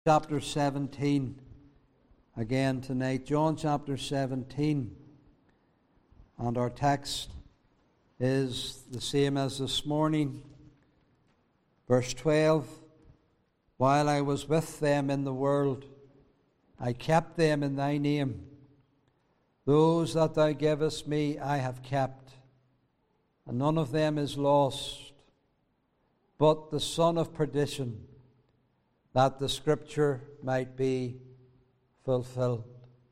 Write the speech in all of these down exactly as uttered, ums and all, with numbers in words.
chapter seventeen again tonight. John chapter seventeen. And our text is the same as this morning. Verse twelve. While I was with them in the world, I kept them in thy name. Those that thou gavest me I have kept, and none of them is lost, but the son of perdition, that the scripture might be fulfilled.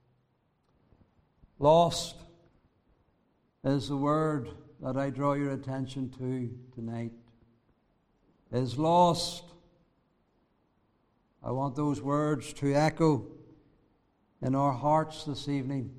Lost is the word that I draw your attention to tonight. Is lost. I want those words to echo in our hearts this evening.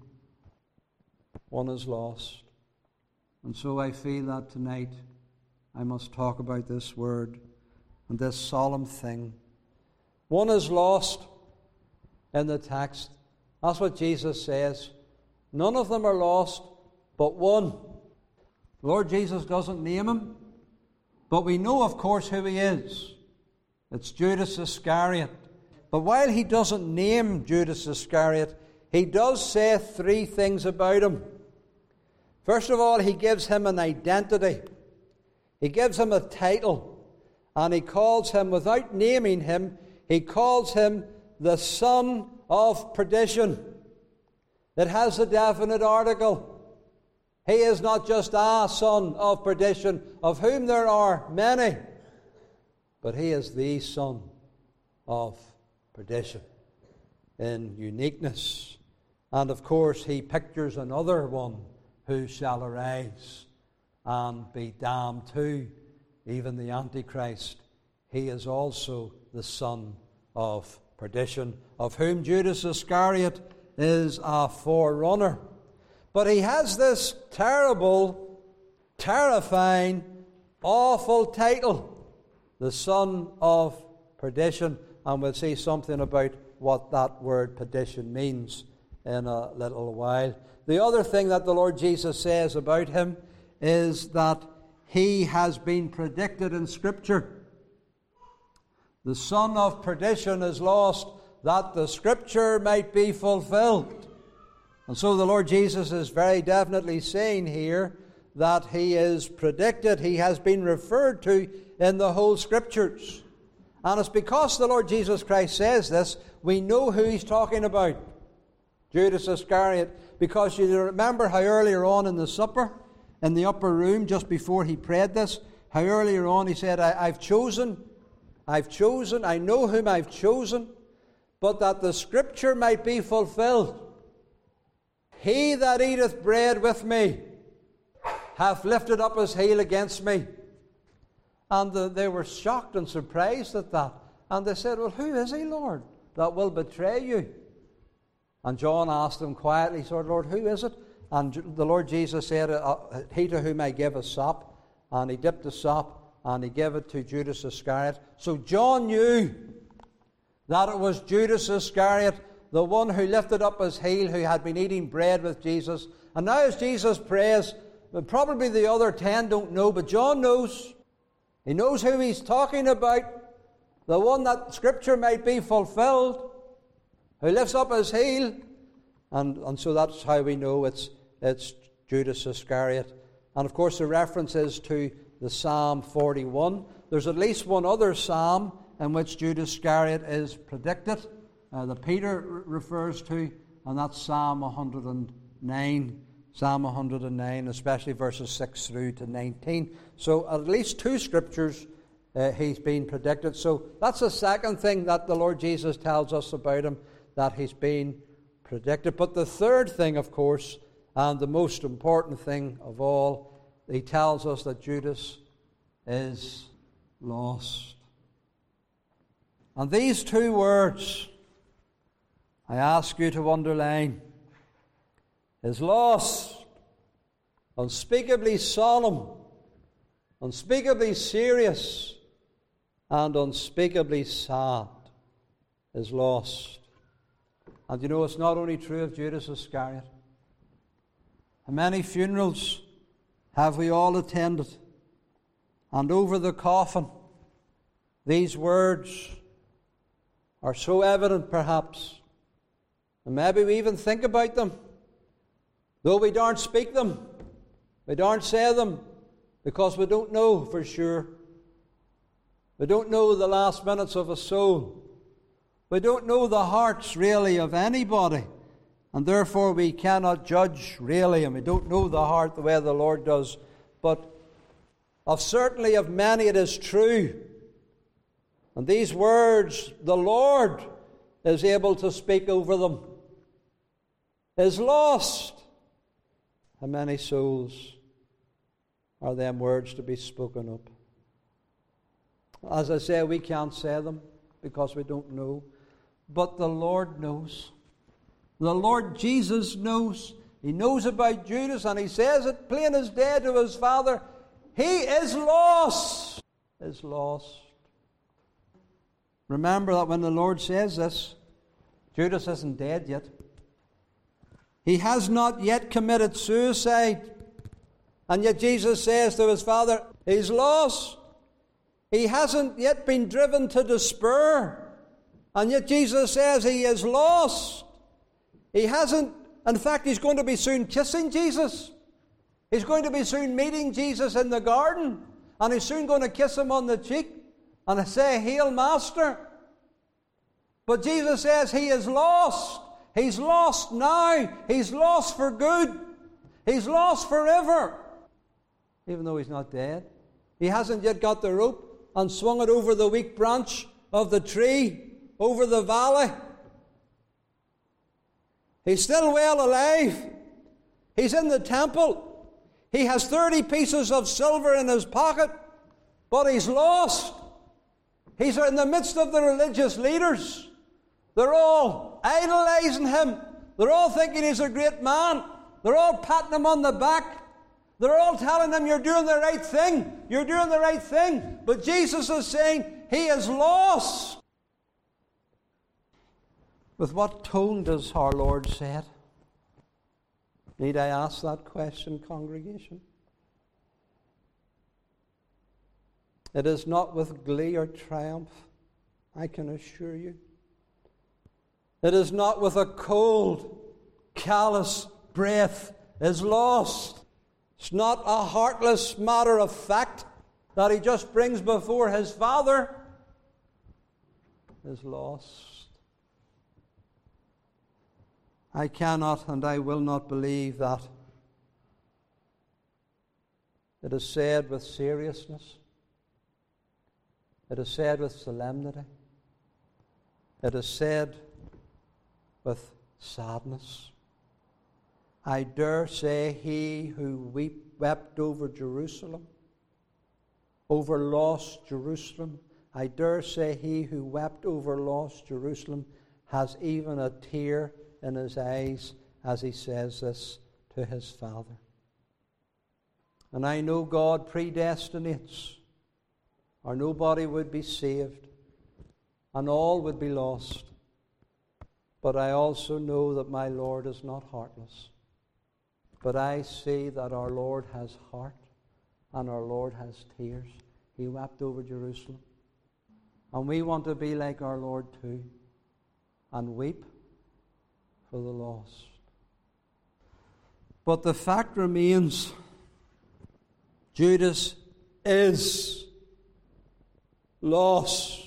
One is lost. And so I feel that tonight I must talk about this word and this solemn thing. One is lost in the text. That's what Jesus says. None of them are lost, but one. The Lord Jesus doesn't name him, but we know, of course, who he is. It's Judas Iscariot. But while he doesn't name Judas Iscariot, he does say three things about him. First of all, he gives him an identity. He gives him a title. And he calls him, without naming him, he calls him the son of perdition. It has a definite article. He is not just a son of perdition, of whom there are many, but he is the son of perdition in uniqueness. And of course, he pictures another one who shall arise and be damned too, even the Antichrist. He is also the son of perdition, of whom Judas Iscariot is a forerunner. But he has this terrible, terrifying, awful title, the son of perdition. And we'll see something about what that word perdition means in a little while. The other thing that the Lord Jesus says about him is that he has been predicted in Scripture. The son of perdition is lost, that the Scripture might be fulfilled. And so the Lord Jesus is very definitely saying here that he is predicted, he has been referred to in the whole Scriptures. And it's because the Lord Jesus Christ says this, we know who he's talking about. Judas Iscariot, because you remember how earlier on in the supper, in the upper room, just before he prayed this, how earlier on he said, I, I've chosen, I've chosen, I know whom I've chosen, but that the Scripture might be fulfilled. He that eateth bread with me hath lifted up his heel against me. And the, they were shocked and surprised at that. And they said, well, who is he, Lord, that will betray you? And John asked them quietly, sort of, Lord, who is it? And the Lord Jesus said, uh, he to whom I give a sop. And he dipped the sop and he gave it to Judas Iscariot. So John knew that it was Judas Iscariot, the one who lifted up his heel, who had been eating bread with Jesus. And now as Jesus prays, probably the other ten don't know, but John knows. He knows who he's talking about, the one that Scripture might be fulfilled, who lifts up his heel. And, and so that's how we know it's, it's Judas Iscariot. And of course the reference is to the Psalm forty-one. There's at least one other psalm in which Judas Iscariot is predicted, uh, that Peter r- refers to, and that's Psalm one hundred nine. Psalm one hundred nine, especially verses six through to nineteen. So at least two scriptures uh, he's been predicted. So that's the second thing that the Lord Jesus tells us about him, that he's been predicted. But the third thing, of course, and the most important thing of all, he tells us that Judas is lost. And these two words, I ask you to underline, is lost, unspeakably solemn, unspeakably serious, and unspeakably sad, is lost. And you know, it's not only true of Judas Iscariot. How many funerals have we all attended? And over the coffin, these words are so evident perhaps, and maybe we even think about them, though we don't speak them, we don't say them, because we don't know for sure. We don't know the last minutes of a soul. We don't know the hearts really of anybody, and therefore we cannot judge really, and we don't know the heart the way the Lord does. But of certainly of many it is true. And these words, the Lord is able to speak over them, is lost. How many souls are them words to be spoken up? As I say, we can't say them because we don't know. But the Lord knows. The Lord Jesus knows. He knows about Judas, and he says it plain as day to his Father. He is lost. Is lost. Remember that when the Lord says this, Judas isn't dead yet. He has not yet committed suicide. And yet Jesus says to his Father, he's lost. He hasn't yet been driven to despair. And yet Jesus says he is lost. He hasn't, in fact, he's going to be soon kissing Jesus. He's going to be soon meeting Jesus in the garden. And he's soon going to kiss him on the cheek and say, "Hail, Master." But Jesus says he is lost. He's lost now. He's lost for good. He's lost forever. Even though he's not dead. He hasn't yet got the rope and swung it over the weak branch of the tree, over the valley. He's still well alive. He's in the temple. He has thirty pieces of silver in his pocket, but he's lost. He's in the midst of the religious leaders. They're all idolizing him. They're all thinking he's a great man. They're all patting him on the back. They're all telling him, "You're doing the right thing. You're doing the right thing." But Jesus is saying he is lost. With what tone does our Lord say it? Need I ask that question, congregation? It is not with glee or triumph, I can assure you. It is not with a cold, callous breath is lost. It's not a heartless matter of fact that he just brings before his Father. Is lost. I cannot and I will not believe that. It is said with seriousness. It is said with solemnity. It is said with sadness. I dare say he who weep, wept over Jerusalem, over lost Jerusalem, I dare say he who wept over lost Jerusalem has even a tear in his eyes as he says this to his Father. And I know God predestinates, or nobody would be saved, and all would be lost. But I also know that my Lord is not heartless. But I see that our Lord has heart, and our Lord has tears. He wept over Jerusalem. And we want to be like our Lord too, and weep for the lost. But the fact remains, Judas is lost.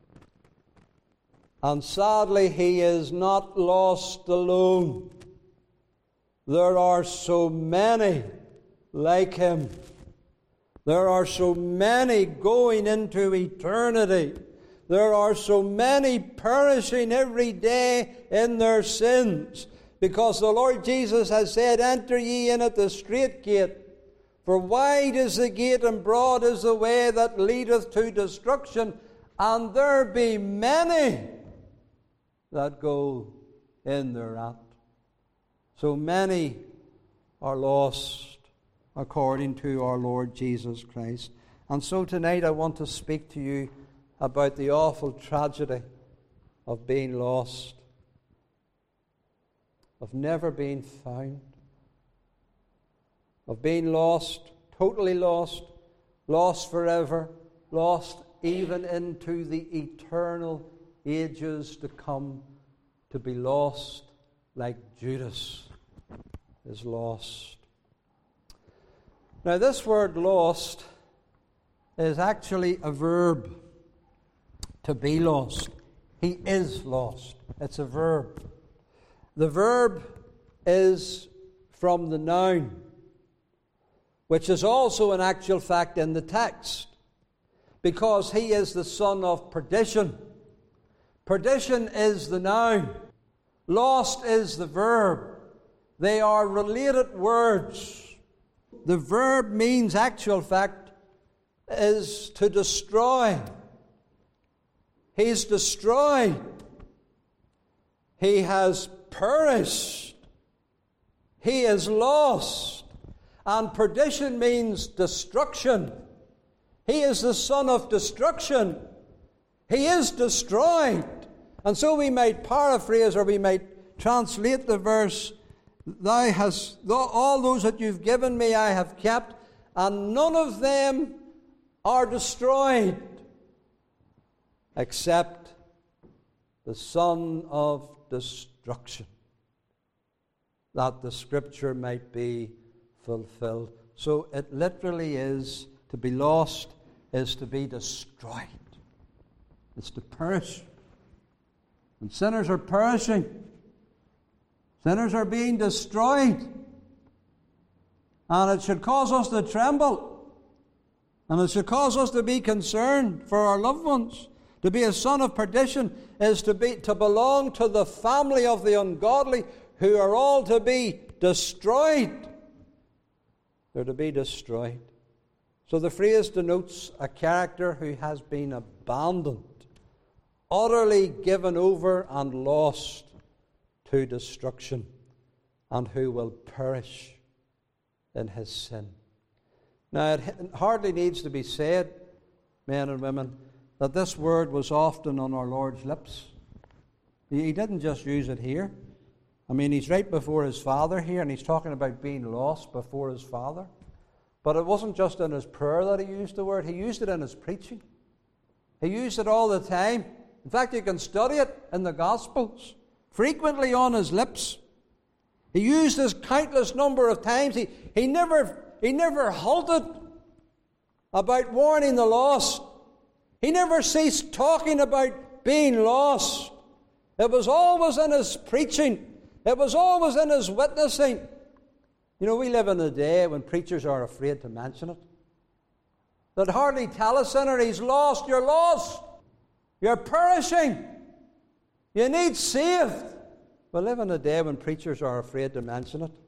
And sadly, he is not lost alone. There are so many like him. There are so many going into eternity. There are so many perishing every day in their sins, because the Lord Jesus has said, "Enter ye in at the strait gate, for wide is the gate and broad is the way that leadeth to destruction, and there be many that go in thereat." So many are lost according to our Lord Jesus Christ. And so tonight I want to speak to you about the awful tragedy of being lost, of never being found, of being lost, totally lost, lost forever, lost even into the eternal ages to come to be lost like Judas is lost. Now, this word lost is actually a verb, to be lost. He is lost. It's a verb. The verb is from the noun, which is also an actual fact in the text, because he is the son of perdition. Perdition is the noun. Lost is the verb. They are related words. The verb means, actual fact, is to destroy. He's destroyed. He has perished. He is lost. And perdition means destruction. He is the son of destruction. He is destroyed. And so we might paraphrase, or we might translate the verse, Thou hast, all those that you've given me I have kept, and none of them are destroyed, except the son of destruction, that the scripture might be fulfilled. So it literally is, to be lost is to be destroyed. It's to perish. And sinners are perishing. Sinners are being destroyed. And it should cause us to tremble. And it should cause us to be concerned for our loved ones. To be a son of perdition is to be to belong to the family of the ungodly, who are all to be destroyed. They're to be destroyed. So the phrase denotes a character who has been abandoned, utterly given over and lost to destruction, and who will perish in his sin. Now, it hardly needs to be said, men and women, that this word was often on our Lord's lips. He didn't just use it here. I mean, he's right before his Father here, and he's talking about being lost before his Father. But it wasn't just in his prayer that he used the word. He used it in his preaching. He used it all the time. In fact, you can study it in the Gospels. Frequently on his lips. He used this countless number of times. He, he, never, he never halted about warning the lost. He never ceased talking about being lost. It was always in his preaching. It was always in his witnessing. You know, we live in a day when preachers are afraid to mention it. They'd hardly tell a sinner, he's lost, you're lost. You're perishing. You need saved. We live in a day when preachers are afraid to mention it.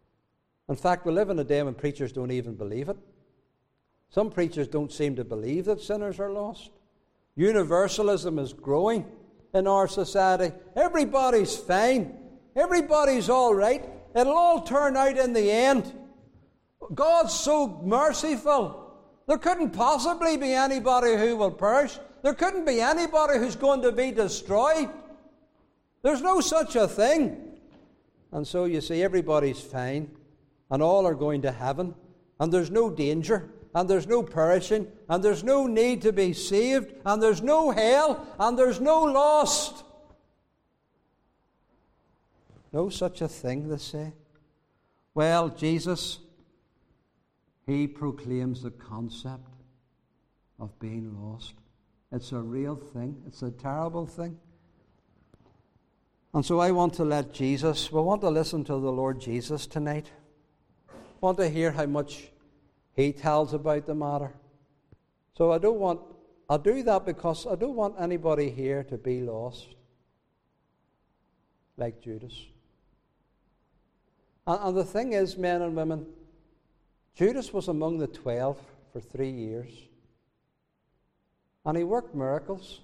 In fact, we live in a day when preachers don't even believe it. Some preachers don't seem to believe that sinners are lost. Universalism is growing in our society. Everybody's fine. Everybody's all right. It'll all turn out in the end. God's so merciful. There couldn't possibly be anybody who will perish. There couldn't be anybody who's going to be destroyed. There's no such a thing. And so you see, everybody's fine, and all are going to heaven, and there's no danger, and there's no perishing, and there's no need to be saved, and there's no hell, and there's no lost. No such a thing, they say. Well, Jesus, he proclaims the concept of being lost. It's a real thing. It's a terrible thing. And so I want to let Jesus, we want to listen to the Lord Jesus tonight. I want to hear how much he tells about the matter. So I don't want, I'll do that because I don't want anybody here to be lost like Judas. And, and the thing is, men and women, Judas was among the twelve for three years. And he worked miracles.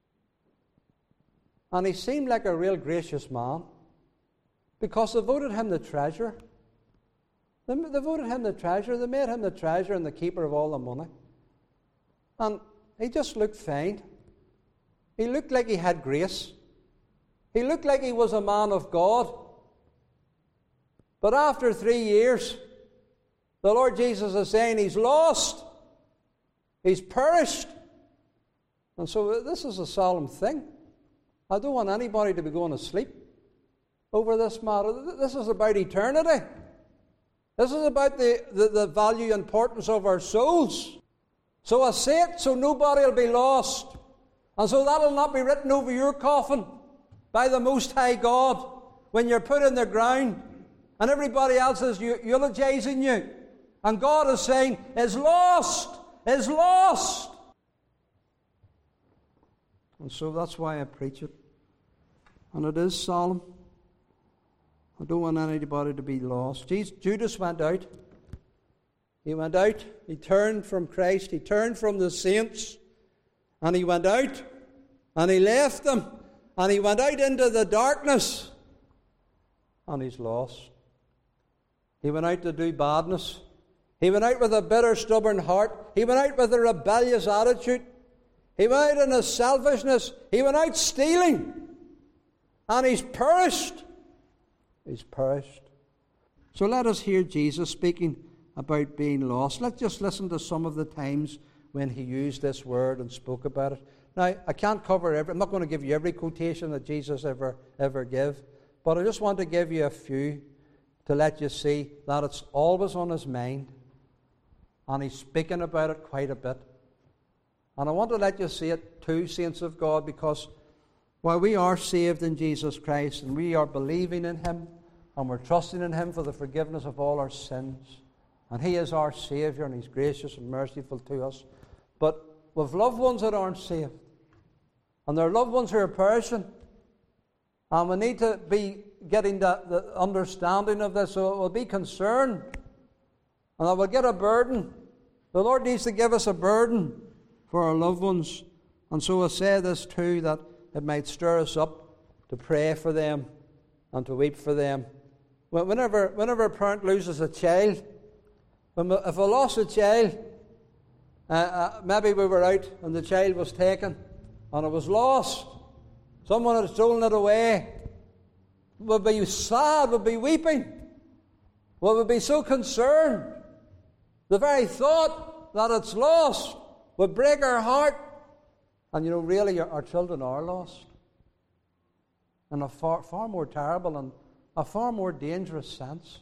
And he seemed like a real gracious man, because they voted him the treasurer. They, they voted him the treasurer. They made him the treasurer and the keeper of all the money. And he just looked fine. He looked like he had grace. He looked like he was a man of God. But after three years, the Lord Jesus is saying he's lost. He's perished. And so this is a solemn thing. I don't want anybody to be going to sleep over this matter. This is about eternity. This is about the, the, the value and importance of our souls. So I say it so nobody will be lost. And so that will not be written over your coffin by the Most High God when you're put in the ground and everybody else is eulogizing you. And God is saying, is lost, is lost. And so that's why I preach it. And it is solemn. I don't want anybody to be lost. Jesus, Judas went out. He went out. He turned from Christ. He turned from the saints. And he went out. And he left them. And he went out into the darkness. And he's lost. He went out to do badness. He went out with a bitter, stubborn heart. He went out with a rebellious attitude. He went out in his selfishness. He went out stealing. And he's perished. He's perished. So let us hear Jesus speaking about being lost. Let's just listen to some of the times when he used this word and spoke about it. Now, I can't cover every, I'm not going to give you every quotation that Jesus ever, ever gave, but I just want to give you a few to let you see that it's always on his mind, and he's speaking about it quite a bit. And I want to let you see it too, saints of God, because while we are saved in Jesus Christ and we are believing in him and we're trusting in him for the forgiveness of all our sins, and he is our Saviour and he's gracious and merciful to us, but we've loved ones that aren't saved, and there are loved ones who are perishing, and we need to be getting the, the understanding of this, so we'll be concerned and I will get a burden. The Lord needs to give us a burden for our loved ones. And so I say this too, that it might stir us up to pray for them and to weep for them. Whenever, whenever a parent loses a child, when we, if we lost a child, uh, uh, maybe we were out and the child was taken and it was lost, someone had stolen it away, we'd be sad, we'd be weeping, we would be so concerned. The very thought that it's lost would break our heart. And you know, really, our, our children are lost in a far, far more terrible and a far more dangerous sense.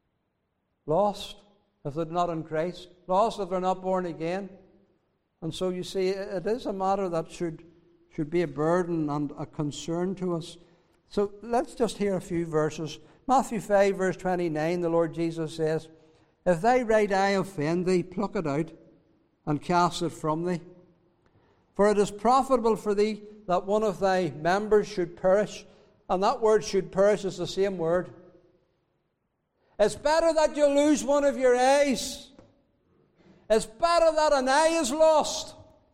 Lost if they're not in Christ. Lost if they're not born again. And so you see, it is a matter that should, should be a burden and a concern to us. So let's just hear a few verses. Matthew five, verse twenty-nine, the Lord Jesus says, "If thy right eye offend thee, pluck it out, and cast it from thee. For it is profitable for thee that one of thy members should perish." And that word "should perish" is the same word. It's better that you lose one of your eyes. It's better that an eye is lost.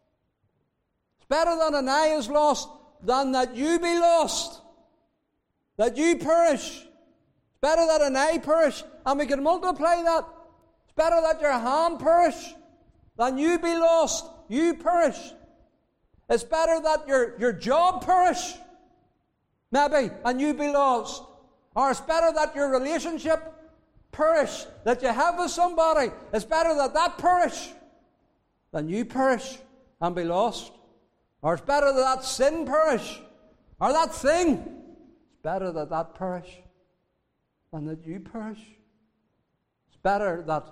It's better that an eye is lost than that you be lost. That you perish. It's better that an eye perish. And we can multiply that. It's better that your hand perish than you be lost. You perish. It's better that your, your job perish, maybe, and you be lost. Or it's better that your relationship perish that you have with somebody. It's better that that perish than you perish and be lost. Or it's better that that sin perish, or that thing. It's better that that perish than that you perish. It's better that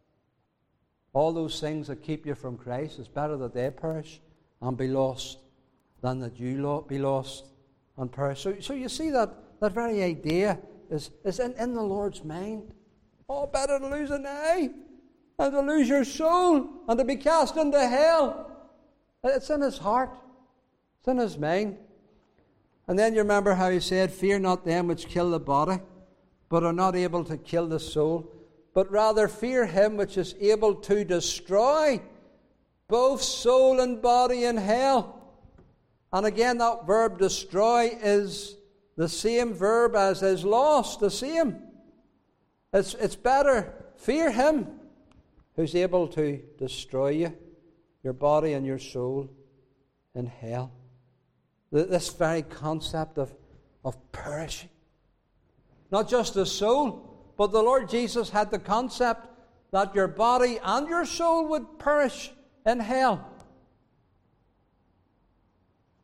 all those things that keep you from Christ, it's better that they perish and be lost than that you lo- be lost and perish. So, so you see that, that very idea is, is in, in the Lord's mind. Oh, better to lose an eye and to lose your soul and to be cast into hell. It's in his heart. It's in his mind. And then you remember how he said, "Fear not them which kill the body, but are not able to kill the soul, but rather fear him which is able to destroy both soul and body in hell." And again, that verb "destroy" is the same verb as is "lost," the same. It's, it's better, fear him who's able to destroy you, your body and your soul, in hell. This very concept of, of perishing. Not just the soul, but the Lord Jesus had the concept that your body and your soul would perish in hell.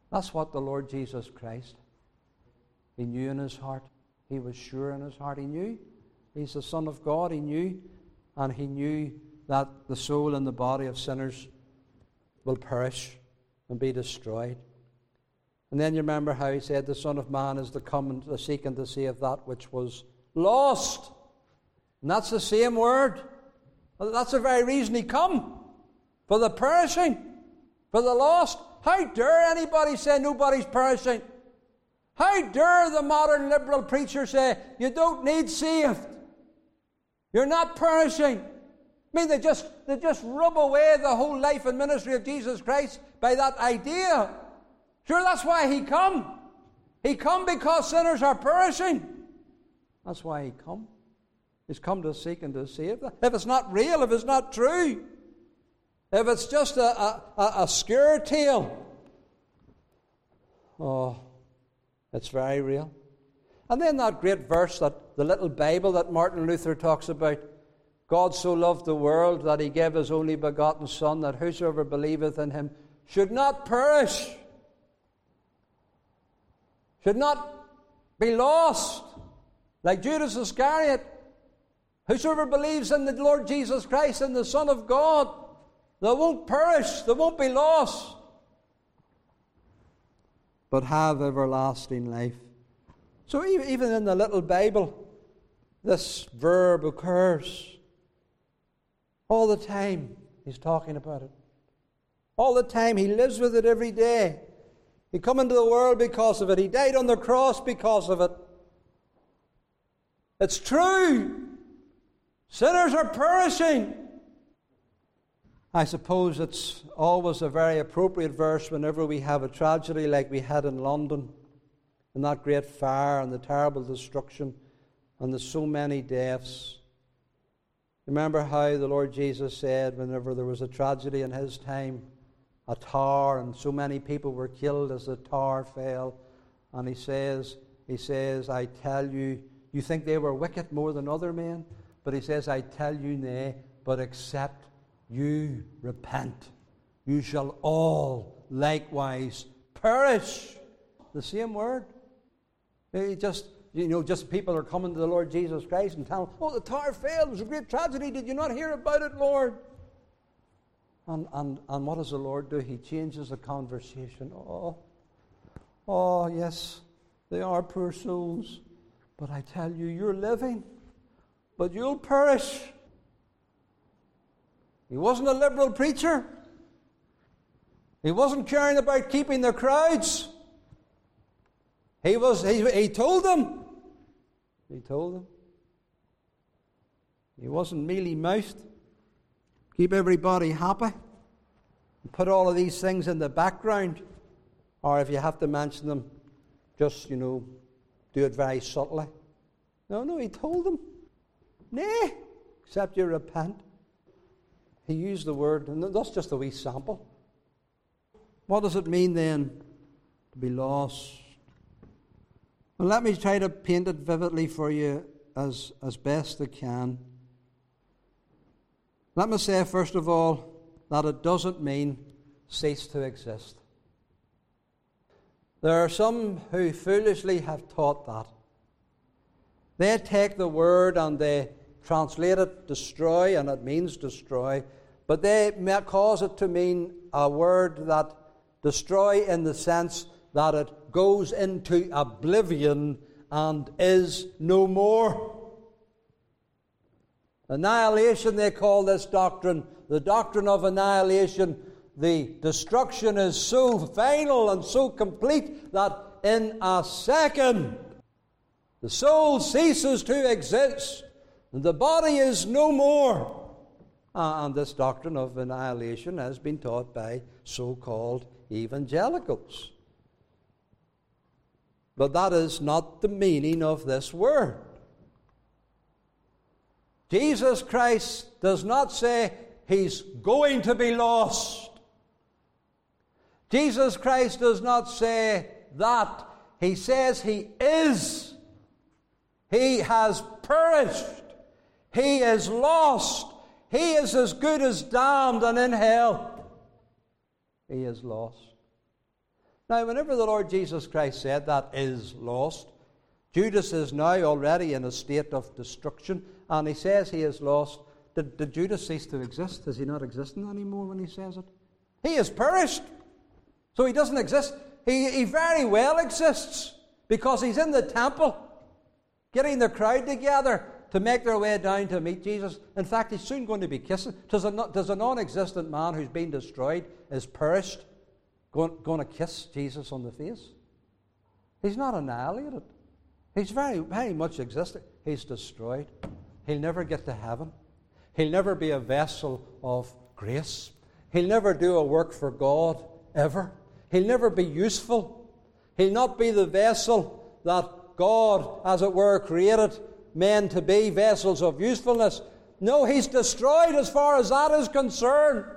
That's what the Lord Jesus Christ, he knew in his heart. He was sure in his heart. He knew. He's the Son of God. He knew. And he knew that the soul and the body of sinners will perish and be destroyed. And then you remember how he said the Son of Man is to come and to seek and to save that which was lost. And that's the same word. That's the very reason he come. For the perishing. For the lost. How dare anybody say nobody's perishing? How dare the modern liberal preacher say you don't need saved? You're not perishing. I mean, they just, they just rub away the whole life and ministry of Jesus Christ by that idea. Sure, that's why he come. He come because sinners are perishing. That's why he come. He's come to seek and to save them. If it's not real, if it's not true, if it's just a, a, a, a scare tale, oh, it's very real. And then that great verse, that the little Bible that Martin Luther talks about, God so loved the world that he gave his only begotten Son, that whosoever believeth in him should not perish, should not be lost, like Judas Iscariot. Whosoever believes in the Lord Jesus Christ and the Son of God, they won't perish, they won't be lost, but have everlasting life. So even in the little Bible, this verb occurs. All the time he's talking about it. All the time he lives with it every day. He came into the world because of it. He died on the cross because of it. It's true. Sinners are perishing. I suppose it's always a very appropriate verse whenever we have a tragedy like we had in London, and that great fire and the terrible destruction and the so many deaths. Remember how the Lord Jesus said whenever there was a tragedy in his time, a tower, and so many people were killed as the tower fell, and he says, he says, I tell you, you think they were wicked more than other men? But he says, I tell you, nay, but except you repent, you shall all likewise perish. The same word. He just, you know, just people are coming to the Lord Jesus Christ and telling, oh, the tower fell, it was a great tragedy, did you not hear about it, Lord? And, and, and what does the Lord do? He changes the conversation. Oh, oh, yes, they are poor souls, but I tell you, you're living, but you'll perish. He wasn't a liberal preacher. He wasn't caring about keeping the crowds. He was. He, he told them. He told them. He wasn't mealy-mouthed. Keep everybody happy. Put all of these things in the background. Or if you have to mention them, just, you know, do it very subtly. No, no, he told them. Nay, except you repent. He used the word, and that's just a wee sample. What does it mean then to be lost? Well, let me try to paint it vividly for you as, as best I can. Let me say, first of all, that it doesn't mean cease to exist. There are some who foolishly have taught that. They take the word and they translate it destroy, and it means destroy, but they may cause it to mean a word that destroy in the sense that it goes into oblivion and is no more. Annihilation, they call this doctrine, the doctrine of annihilation. The destruction is so final and so complete that in a second the soul ceases to exist and the body is no more. Uh, and this doctrine of annihilation has been taught by so-called evangelicals. But that is not the meaning of this word. Jesus Christ does not say he's going to be lost. Jesus Christ does not say that. He says he is. He has perished. He is lost. He is as good as damned and in hell. He is lost. Now, whenever the Lord Jesus Christ said that is lost, Judas is now already in a state of destruction, and he says he is lost. Did, did Judas cease to exist? Is he not existing anymore when he says it? He is perished. So he doesn't exist. He, he very well exists because he's in the temple, getting the crowd together to make their way down to meet Jesus. In fact, he's soon going to be kissing. Does a, does a non-existent man who's been destroyed, is perished, going, going to kiss Jesus on the face? He's not annihilated. He's very, very much existing. He's destroyed. He'll never get to heaven. He'll never be a vessel of grace. He'll never do a work for God, ever. He'll never be useful. He'll not be the vessel that God, as it were, created men to be, vessels of usefulness. No, he's destroyed as far as that is concerned.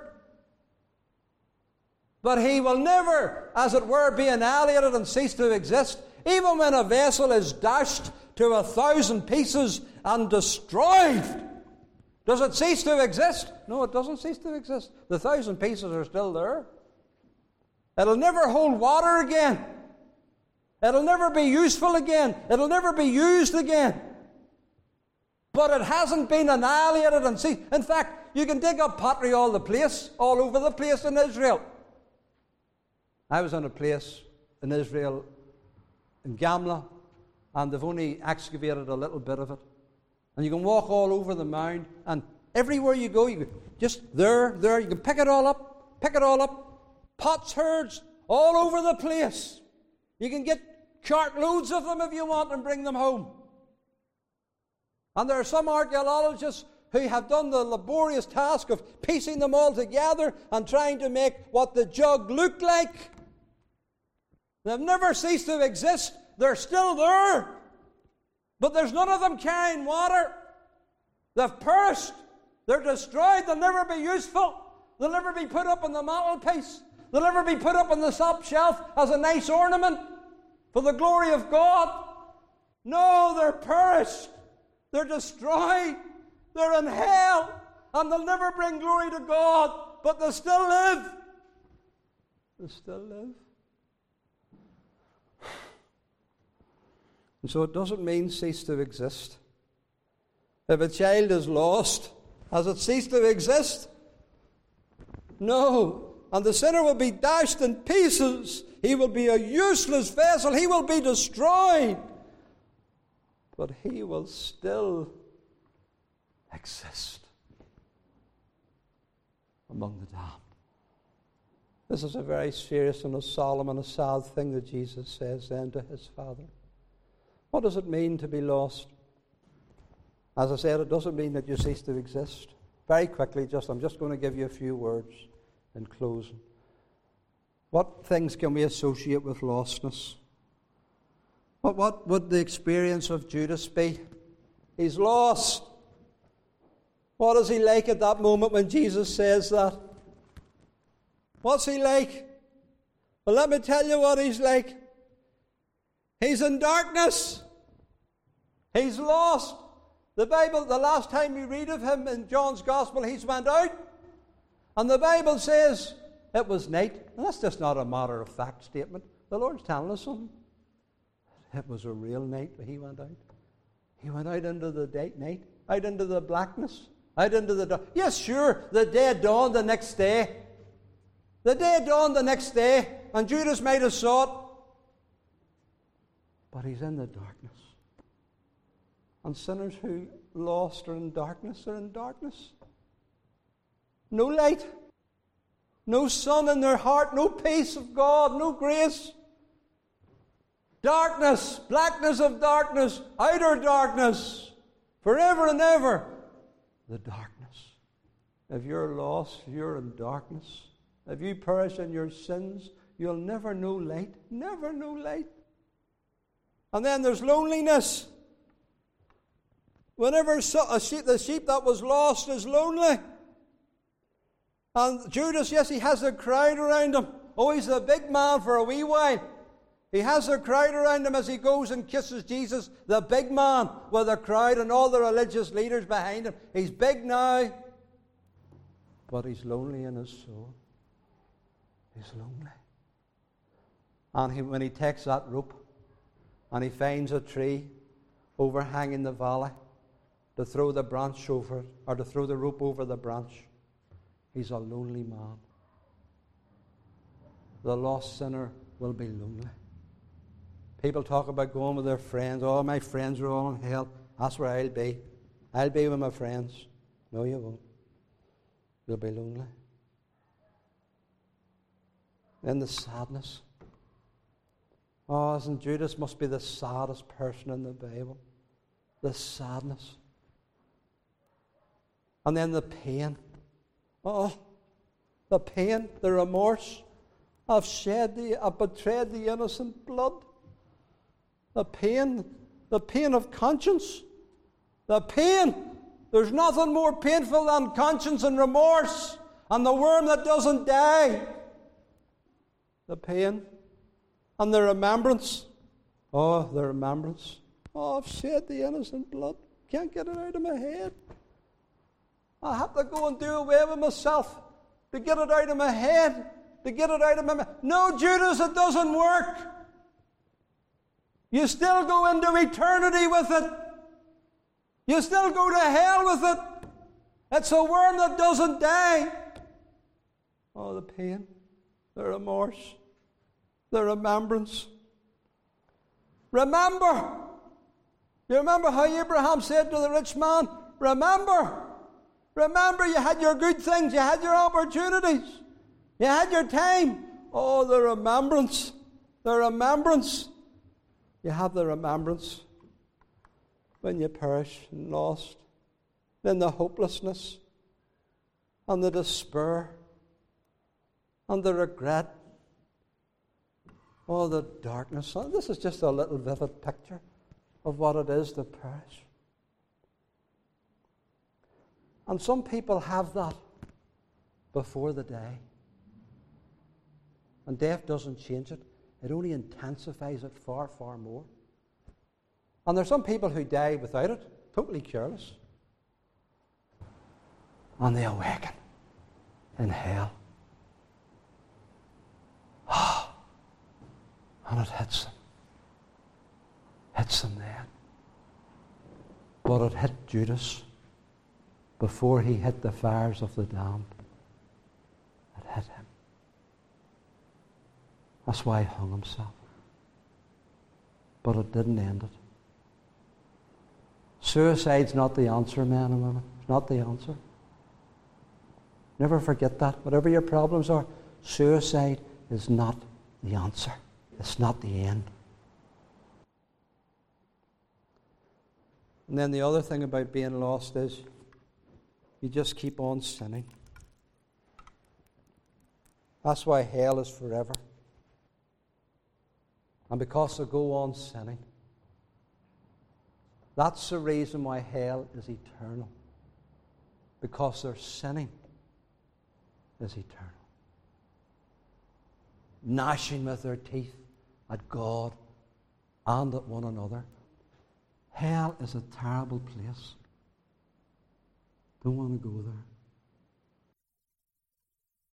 But he will never, as it were, be annihilated and cease to exist. Even when a vessel is dashed to a thousand pieces and destroyed, does it cease to exist? No, it doesn't cease to exist. The thousand pieces are still there. It'll never hold water again. It'll never be useful again. It'll never be used again. But it hasn't been annihilated and ceased. In fact, you can dig up pottery all the place, all over the place in Israel. I was in a place in Israel, in Gamla, and they've only excavated a little bit of it. And you can walk all over the mound, and everywhere you go, you can just there, there, you can pick it all up, pick it all up. Pots, herds, all over the place. You can get cart loads of them if you want and bring them home. And there are some archaeologists who have done the laborious task of piecing them all together and trying to make what the jug looked like. They've never ceased to exist. They're still there. But there's none of them carrying water. They've perished. They're destroyed. They'll never be useful. They'll never be put up on the mantelpiece. They'll never be put up on the top shelf as a nice ornament for the glory of God. No, they're perished. They're destroyed. They're in hell. And they'll never bring glory to God. But they still live. They still live. And so it doesn't mean cease to exist. If a child is lost, has it ceased to exist? No. And the sinner will be dashed in pieces. He will be a useless vessel. He will be destroyed. But he will still exist among the damned. This is a very serious and a solemn and a sad thing that Jesus says then to his Father. What does it mean to be lost? As I said, it doesn't mean that you cease to exist. Very quickly, just I'm just going to give you a few words in closing. What things can we associate with lostness? What, what would the experience of Judas be? He's lost. What is he like at that moment when Jesus says that? What's he like? Well, let me tell you what he's like. He's in darkness. He's lost. The Bible, the last time you read of him in John's Gospel, he's went out. And the Bible says it was night. And that's just not a matter of fact statement. The Lord's telling us something. It was a real night when he went out. He went out into the day, night, out into the blackness, out into the dark. Yes, sure, the day dawned the next day. The day dawned the next day, and Judas might have saw it. But he's in the darkness. And sinners who lost are in darkness are in darkness. No light. No sun in their heart. No peace of God. No grace. Darkness. Blackness of darkness. Outer darkness. Forever and ever. The darkness. If you're lost, if you're in darkness, if you perish in your sins, you'll never know light. Never know light. And then there's loneliness. Whenever a sheep, the sheep that was lost is lonely. And Judas, yes, he has a crowd around him. Oh, he's a big man for a wee while. He has a crowd around him as he goes and kisses Jesus, the big man with a crowd and all the religious leaders behind him. He's big now, but he's lonely in his soul. He's lonely. And he, when he takes that rope and he finds a tree overhanging the valley to throw the branch over it, or to throw the rope over the branch, he's a lonely man. The lost sinner will be lonely. People talk about going with their friends. Oh, my friends are all in hell. That's where I'll be. I'll be with my friends. No, you won't. You'll be lonely. Then the sadness. Oh, isn't Judas must be the saddest person in the Bible? The sadness. And then the pain. Oh, the pain, the remorse. I've shed the, I've betrayed the innocent blood. The pain, the pain of conscience. The pain. There's nothing more painful than conscience and remorse and the worm that doesn't die. The pain and the remembrance. Oh, the remembrance. Oh, I've shed the innocent blood. Can't get it out of my head. I have to go and do away with myself to get it out of my head, to get it out of my mind. No, Judas, it doesn't work. You still go into eternity with it. You still go to hell with it. It's a worm that doesn't die. Oh, the pain, the remorse, the remembrance. Remember. You remember how Abraham said to the rich man, remember. Remember, you had your good things, you had your opportunities, you had your time. Oh, the remembrance, the remembrance. You have the remembrance when you perish and lost. Then the hopelessness and the despair and the regret. Oh, the darkness. Oh, this is just a little vivid picture of what it is to perish. And some people have that before the day. And death doesn't change it. It only intensifies it far, far more. And there's some people who die without it, totally careless. And they awaken in hell. Ah, and it hits them. Hits them then. But it hit Judas before he hit the fires of the damned. It hit him. That's why he hung himself. But it didn't end it. Suicide's not the answer, men and women. It's not the answer. Never forget that. Whatever your problems are, suicide is not the answer. It's not the end. And then the other thing about being lost is you just keep on sinning. That's why hell is forever. And because they go on sinning, that's the reason why hell is eternal. Because their sinning is eternal. Gnashing with their teeth at God and at one another. Hell is a terrible place. Don't want to go there.